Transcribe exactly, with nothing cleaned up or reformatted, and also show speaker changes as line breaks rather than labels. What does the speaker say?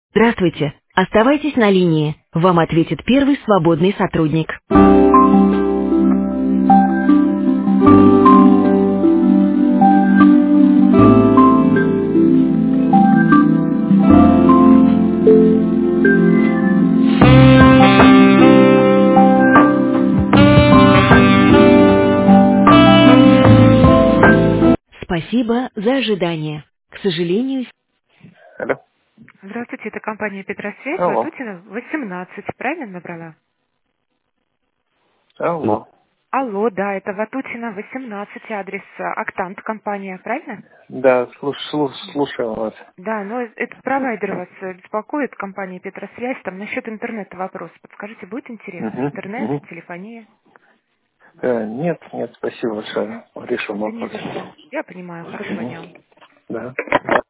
Здравствуйте. Оставайтесь на линии. Вам ответит первый свободный сотрудник. Спасибо за ожидание. К сожалению... Алло.
Здравствуйте, это компания Петросвязь,
Алло.
Ватутина, восемнадцать, правильно набрала?
Алло.
Алло, да, это Ватутина, восемнадцать, адрес э, Октант компания, правильно?
Да, слуш, слуш, слушаю вас.
Да, но это провайдер вас э, беспокоит, компания Петросвязь, там насчет интернета вопрос. Подскажите, будет интересно?
Угу,
Интернет,
угу.
телефония?
Э, нет, нет, спасибо большое. Решим
Да не
вопрос.
за что. Я понимаю. Хорошего
Мгм.
дня.
Да.